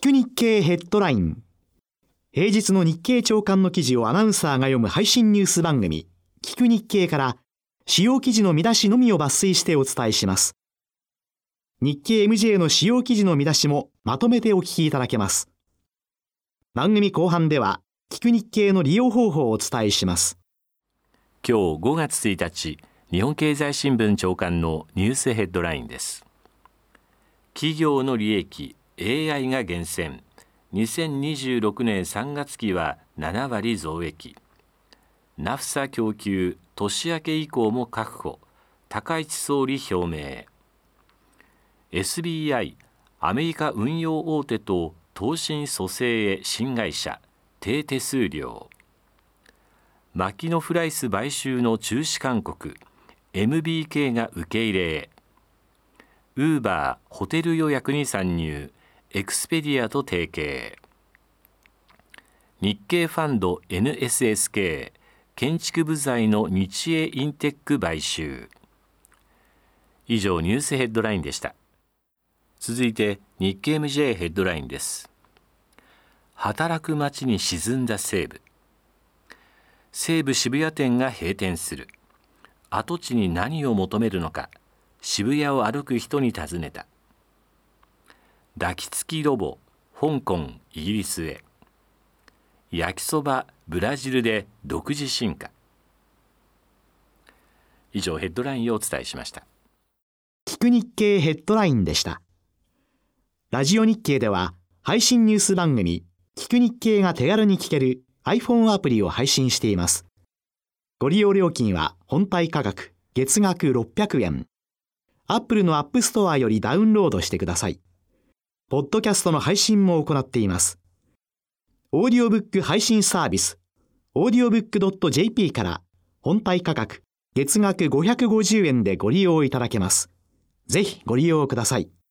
く日経ヘッドライン。平日の日経朝刊の記事をアナウンサーが読む配信ニュース番組、聞く日経から主要記事の見出しのみを抜粋してお伝えします。日経 MJ の主要記事の見出しもまとめてお聞きいただけます。番組後半では、聞く日経の利用方法をお伝えします。 今日5月1日、日本経済新聞朝刊のニュースヘッドラインです。企業の利益、AI が厳選。2026年3月期は7割増益。ナフサ供給、年明け以降も確保。高市総理表明。SBI、アメリカ運用大手と投信蘇生へ新会社、低手数料。マキノフライス買収の中止勧告、MBK が受け入れへ。ウーバー、ホテル予約に参入、エクスペディアと提携。日経ファンド NSSK、建築部材の日英インテック買収。以上、ニュースヘッドラインでした。続いて日経 MJ ヘッドラインです。働く街に沈んだ西武。西武渋谷店が閉店する。跡地に何を求めるのか、渋谷を歩く人に尋ねた。抱きつきロボ、香港、イギリスへ。焼きそば、ブラジルで独自進化。以上、ヘッドラインをお伝えしました。 聞く日経ヘッドラインでした。ラジオ日経では、配信ニュース番組、聞く日経が手軽に聞ける iPhone アプリを配信しています。ご利用料金は本体価格、月額600円。Apple の App Store よりダウンロードしてください。ポッドキャストの配信も行っています。オーディオブック配信サービス、audiobook.jp から本体価格、月額550円でご利用いただけます。ぜひご利用ください。